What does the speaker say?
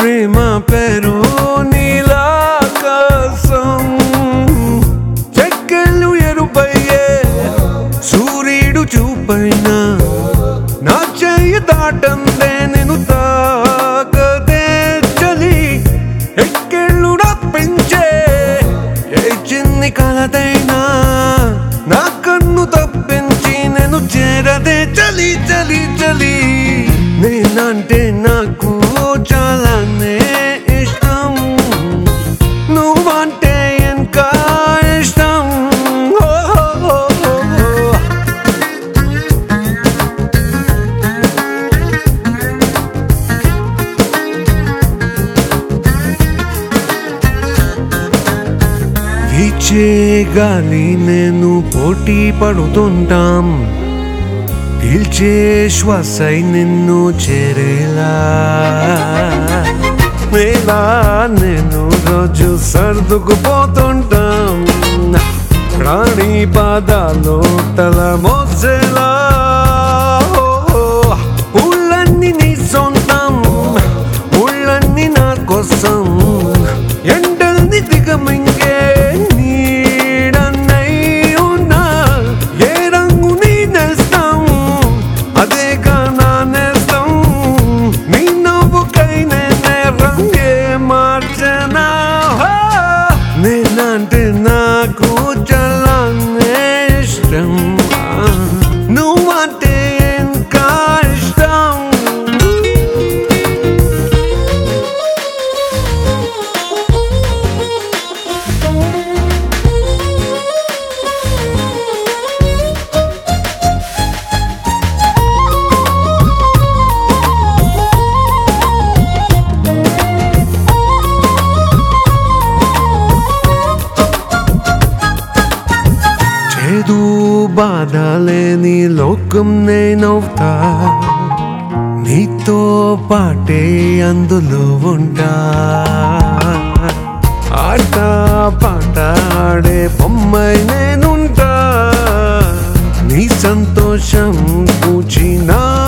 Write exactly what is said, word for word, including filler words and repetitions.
ప్రేమ పేరు నీలాకాశం చెక్కలు ఎరుపయ్యే సూర్యుడు చూపైన నా చెయ్యి దాటందే నేను తాకదే చలి ఎక్కెళ్ళు పెంచే ఏ చిన్ని కలదైనా నా కన్ను తప్పించి నేను చేరదే చలి చలి చలి నేనంటే నాకు చాలానే ఇష్టం నువ్వంటే ఇంకా ఇష్టం వీచే గాలి నేను పోటీ పడుతుంటాం పీల్చే శ్వాసై నిన్ను చేరేలా మేలా నేను రోజు సర్దుకుపోతుంటాం ప్రాణి పాదాలు తల మోసేలా ఊళ్ళన్నీ నీ సొంతం ఊళ్ళన్నీ నా కోసం ఎండల్ని దిగమింగే నీడన్నై ఉన్నా ఏ రంగు నీ నేస్తం అదేగా నా నేస్తం నీ నవ్వుకై నేనే రంగే మార్చనా నేనంటే నాకు చాలానే ఇష్టం నువ్వంటే ఇంకా ఇష్టం చేదు బాధ లేని లోకం నేనవుతా నీతో పాటే అందులో ఉంటా ఆట పాట ఆడే బొమ్మై నేనుంటా నీ సంతోషం కూర్చి నా